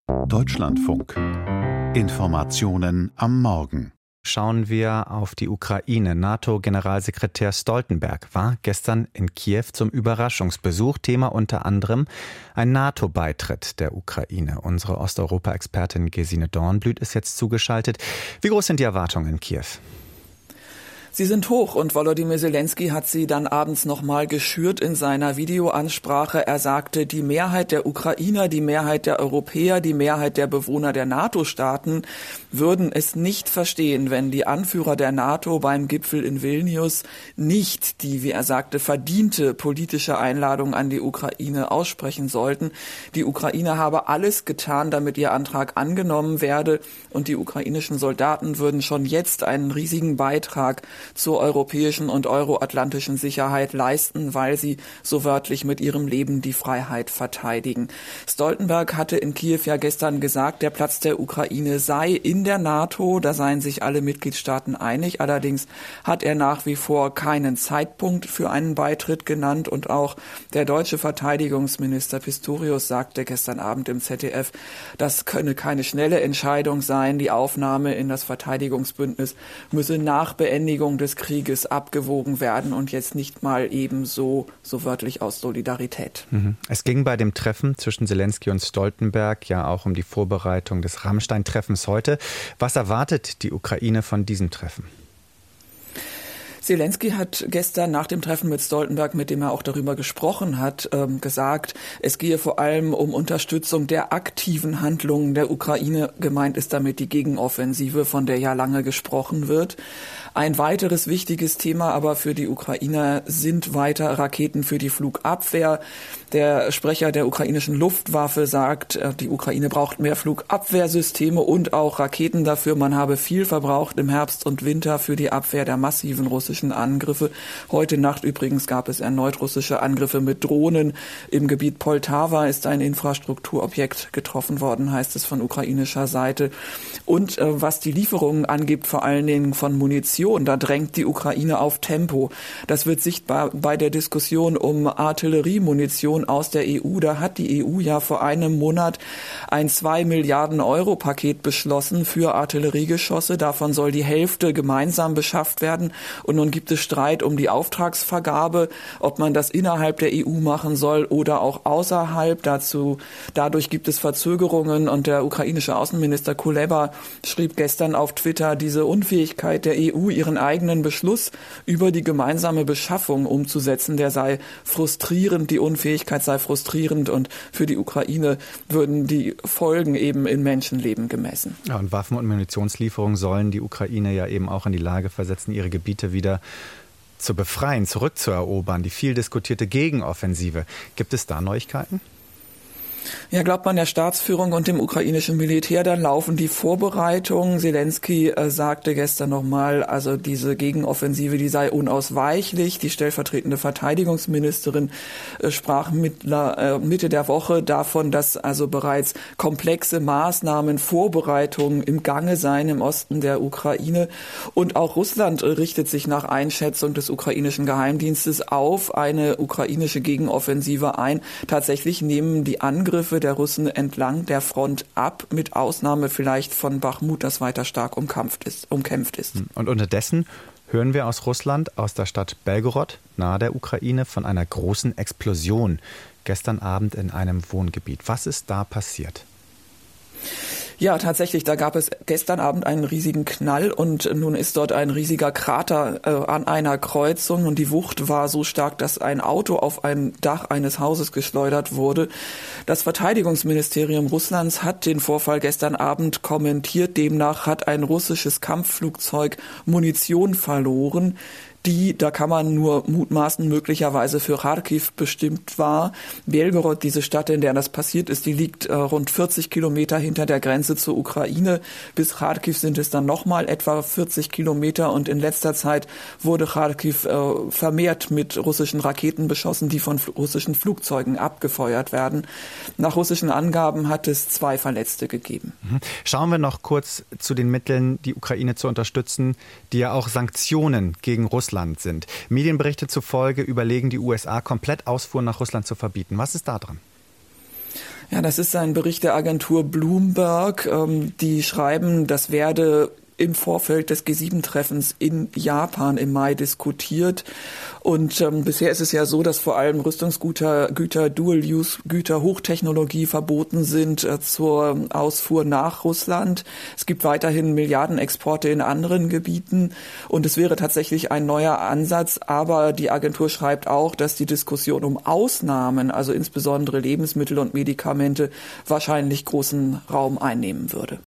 Deutschlandfunk. Informationen am Morgen. Schauen wir auf die Ukraine. NATO-Generalsekretär Stoltenberg war gestern in Kiew zum Überraschungsbesuch. Thema unter anderem ein NATO-Beitritt der Ukraine. Unsere Osteuropa-Expertin Gesine Dornblüt ist jetzt zugeschaltet. Wie groß sind die Erwartungen in Kiew? Sie sind hoch und Volodymyr Zelensky hat sie dann abends nochmal geschürt in seiner Videoansprache. Er sagte, die Mehrheit der Ukrainer, die Mehrheit der Europäer, die Mehrheit der Bewohner der NATO-Staaten würden es nicht verstehen, wenn die Anführer der NATO beim Gipfel in Vilnius nicht die, wie er sagte, verdiente politische Einladung an die Ukraine aussprechen sollten. Die Ukraine habe alles getan, damit ihr Antrag angenommen werde, und die ukrainischen Soldaten würden schon jetzt einen riesigen Beitrag zur europäischen und euroatlantischen Sicherheit leisten, weil sie so wörtlich mit ihrem Leben die Freiheit verteidigen. Stoltenberg hatte in Kiew ja gestern gesagt, der Platz der Ukraine sei in der NATO, da seien sich alle Mitgliedstaaten einig. Allerdings hat er nach wie vor keinen Zeitpunkt für einen Beitritt genannt, und auch der deutsche Verteidigungsminister Pistorius sagte gestern Abend im ZDF, das könne keine schnelle Entscheidung sein. Die Aufnahme in das Verteidigungsbündnis müsse nach Beendigung des Krieges abgewogen werden und jetzt nicht mal eben so wörtlich aus Solidarität. Es ging bei dem Treffen zwischen Zelensky und Stoltenberg ja auch um die Vorbereitung des Rammstein-Treffens heute. Was erwartet die Ukraine von diesem Treffen? Zelensky hat gestern nach dem Treffen mit Stoltenberg, mit dem er auch darüber gesprochen hat, gesagt, es gehe vor allem um Unterstützung der aktiven Handlungen der Ukraine. Gemeint ist damit die Gegenoffensive, von der ja lange gesprochen wird. Ein weiteres wichtiges Thema aber für die Ukrainer sind weiter Raketen für die Flugabwehr. Der Sprecher der ukrainischen Luftwaffe sagt, die Ukraine braucht mehr Flugabwehrsysteme und auch Raketen dafür. Man habe viel verbraucht im Herbst und Winter für die Abwehr der massiven russischen Angriffe. Heute Nacht übrigens gab es erneut russische Angriffe mit Drohnen. Im Gebiet Poltawa ist ein Infrastrukturobjekt getroffen worden, heißt es von ukrainischer Seite. Und was die Lieferungen angeht, vor allen Dingen von Munition, da drängt die Ukraine auf Tempo. Das wird sichtbar bei der Diskussion um Artilleriemunition aus der EU. Da hat die EU ja vor einem Monat ein 2 Milliarden Euro Paket beschlossen für Artilleriegeschosse. Davon soll die Hälfte gemeinsam beschafft werden. Und nun gibt es Streit um die Auftragsvergabe, ob man das innerhalb der EU machen soll oder auch außerhalb. Dadurch gibt es Verzögerungen, und der ukrainische Außenminister Kuleba schrieb gestern auf Twitter, diese Unfähigkeit der EU, ihren eigenen Beschluss über die gemeinsame Beschaffung umzusetzen, der sei frustrierend, die Unfähigkeit sei frustrierend, und für die Ukraine würden die Folgen eben in Menschenleben gemessen. Ja, und Waffen- und Munitionslieferungen sollen die Ukraine ja eben auch in die Lage versetzen, ihre Gebiete wieder zu befreien, zurückzuerobern. Die viel diskutierte Gegenoffensive. Gibt es da Neuigkeiten? Ja, glaubt man der Staatsführung und dem ukrainischen Militär, dann laufen die Vorbereitungen. Zelensky sagte gestern nochmal, also diese Gegenoffensive, die sei unausweichlich. Die stellvertretende Verteidigungsministerin sprach Mitte der Woche davon, dass also bereits komplexe Maßnahmen, Vorbereitungen im Gange seien im Osten der Ukraine. Und auch Russland richtet sich nach Einschätzung des ukrainischen Geheimdienstes auf eine ukrainische Gegenoffensive ein. Tatsächlich nehmen die Angriffe der Russen entlang der Front ab, mit Ausnahme vielleicht von Bachmut, das weiter stark umkämpft ist. Und unterdessen hören wir aus Russland, aus der Stadt Belgorod, nahe der Ukraine, von einer großen Explosion gestern Abend in einem Wohngebiet. Was ist da passiert? Ja, tatsächlich, da gab es gestern Abend einen riesigen Knall, und nun ist dort ein riesiger Krater an einer Kreuzung, und die Wucht war so stark, dass ein Auto auf ein Dach eines Hauses geschleudert wurde. Das Verteidigungsministerium Russlands hat den Vorfall gestern Abend kommentiert. Demnach hat ein russisches Kampfflugzeug Munition verloren, die, da kann man nur mutmaßen, möglicherweise für Charkiw bestimmt war. Belgorod, diese Stadt, in der das passiert ist, die liegt rund 40 Kilometer hinter der Grenze zur Ukraine. Bis Charkiw sind es dann nochmal etwa 40 Kilometer, und in letzter Zeit wurde Charkiw vermehrt mit russischen Raketen beschossen, die von russischen Flugzeugen abgefeuert werden. Nach russischen Angaben hat es 2 Verletzte gegeben. Schauen wir noch kurz zu den Mitteln, die Ukraine zu unterstützen, die ja auch Sanktionen gegen Russland sind. Medienberichte zufolge überlegen die USA, komplett Ausfuhren nach Russland zu verbieten. Was ist da dran? Ja, das ist ein Bericht der Agentur Bloomberg. Die schreiben, das werde im Vorfeld des G7-Treffens in Japan im Mai diskutiert. Und bisher ist es ja so, dass vor allem Rüstungsgüter, Dual-Use-Güter, Hochtechnologie verboten sind zur Ausfuhr nach Russland. Es gibt weiterhin Milliardenexporte in anderen Gebieten. Und es wäre tatsächlich ein neuer Ansatz. Aber die Agentur schreibt auch, dass die Diskussion um Ausnahmen, also insbesondere Lebensmittel und Medikamente, wahrscheinlich großen Raum einnehmen würde.